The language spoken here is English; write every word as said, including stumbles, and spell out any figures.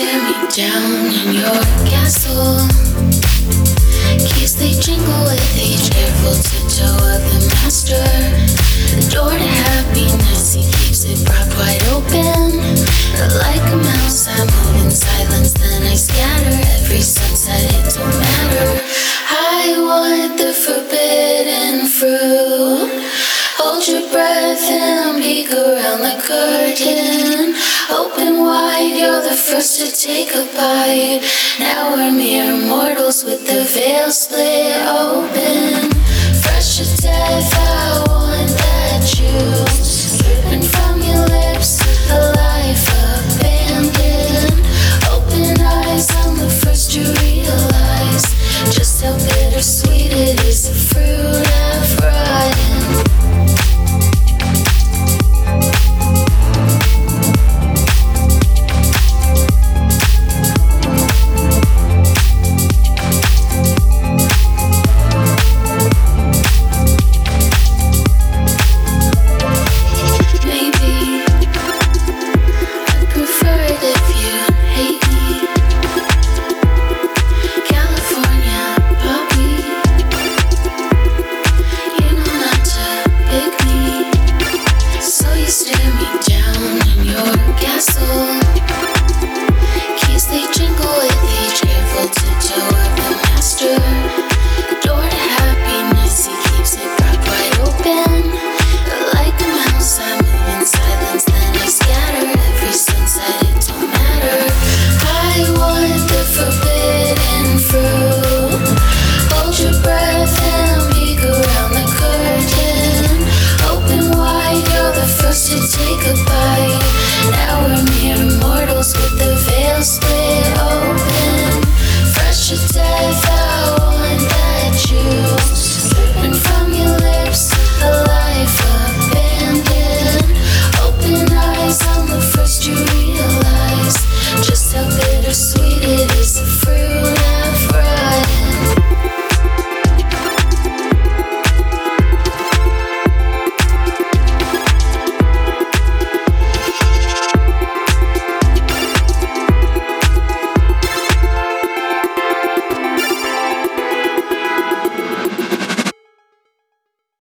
tear me down in your castle. Keys they jingle with age, careful to toe up the master. The door to happiness, he keeps it propped wide open. Like a mouse, I move in silence, then I scatter. Every sunset, it don't matter. I want the forbidden fruit. Hold your breath and peek around the curtain. Open wide, you're the first to take a bite. Now we're mere mortals with the veil split open.